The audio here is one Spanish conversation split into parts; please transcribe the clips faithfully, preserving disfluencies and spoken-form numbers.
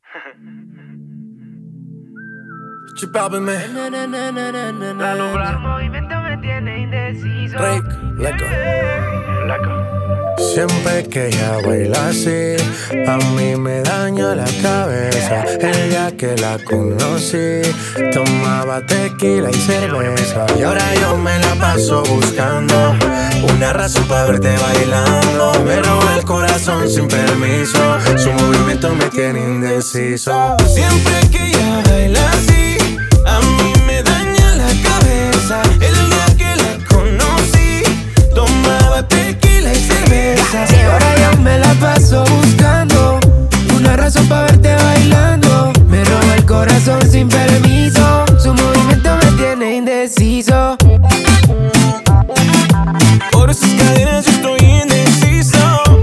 Chipábeme. La lograr movimiento me tiene indeciso. Rick, leco. Leco. Siempre que ella baila así, a mí me daña la cabeza. El día que la conocí, tomaba tequila y cerveza. Y ahora yo me la paso buscando una razón para verte bailando. Me roba el corazón sin permiso, su movimiento me tiene indeciso. Siempre que ella baila así, a mí me daña la cabeza. El día que la conocí, tomaba tequila y cerveza. Y ahora yo me la paso buscando una razón para verte bailando. Me roba el corazón sin permiso, su movimiento me tiene indeciso. Por esas cadenas yo estoy indeciso.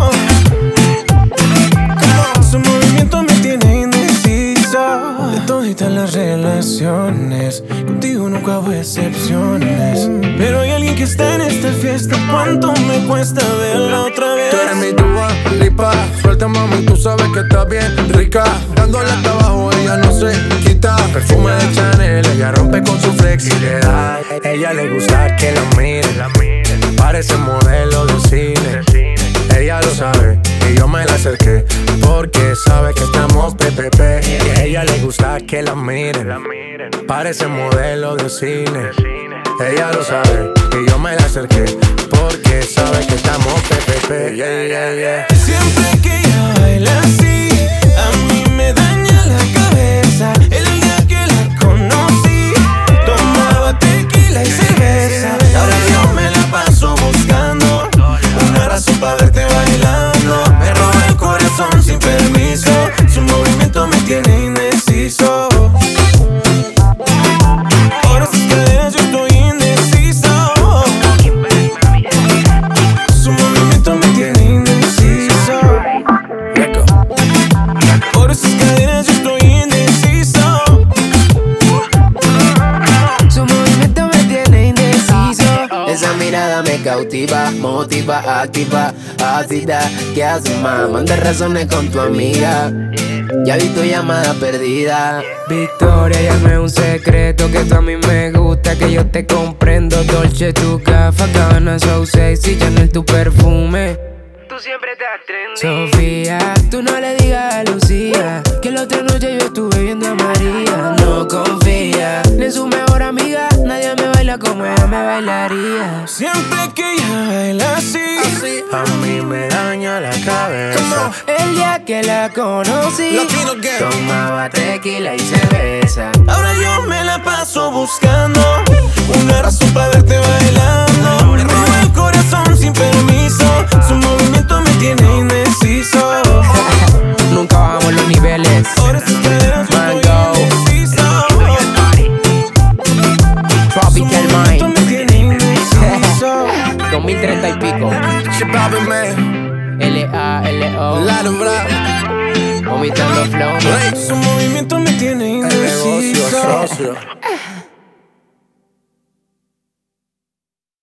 Su movimiento me tiene indeciso. De toditas las relaciones, contigo nunca hubo excepciones. Pero hay alguien que está en esta fiesta. ¿Cuánto me cuesta verla otra vez? Tú eres mi Dua Lipa. Suelta, mami, tú sabes que está bien rica. Dándole hasta abajo, ella no se quita. Perfume de Chanel, ella rompe con su flexibilidad. Ella le gusta que la miren. Parece modelo de cine. Ella lo sabe y yo me la acerqué porque sabe que estamos P P P. Y a ella le gusta que la miren. Parece modelo de cine. Ella lo sabe y yo me la acerqué porque sabe que estamos P P P. Yeah, yeah, yeah. Siempre que ella baila así, a mí me daña la cabeza. El día que la conocí, tomaba tequila y cerveza. Ahora yo me la paso buscando una razón para verte bailando. Me roba el corazón sin permiso, su movimiento me tiene indeciso. Por esas cadenas yo estoy indeciso. Su movimiento me tiene indeciso. Por esas cadenas yo estoy indeciso. Su movimiento me tiene indeciso. Esa mirada me cautiva, motiva, activa, ácida. ¿Qué haces, más? Manda razones con tu amiga. Ya vi tu llamada perdida. Victoria, ya no es un secreto que tú a mí me gusta, que yo te comprendo. Dolce, tu gafa, Gabbana, so sexy, Chanel, tu perfume. Tú siempre estás trendy. Sofía, tú no le digas a Lucía que la otra noche yo estuve viendo a María. No confía ni en su mejor amiga, nadie me baila como ella me bailaría. Siempre que ella baila así, así, a mí me daña la cabeza. El día que la conocí, tomaba tequila y cerveza. Ahora yo me la paso buscando una razón para verte bailando. Me roba el corazón sin permiso, su movimiento me tiene indeciso. Nunca bajamos los niveles. Por esas cadenas yo estoy Mango, indeciso. Tropical Su movimiento me Mind, tiene indeciso. dos mil treinta y pico. Chipábeme, L A L O, la nombra. vomitando flow. Su movimiento me tiene indeciso.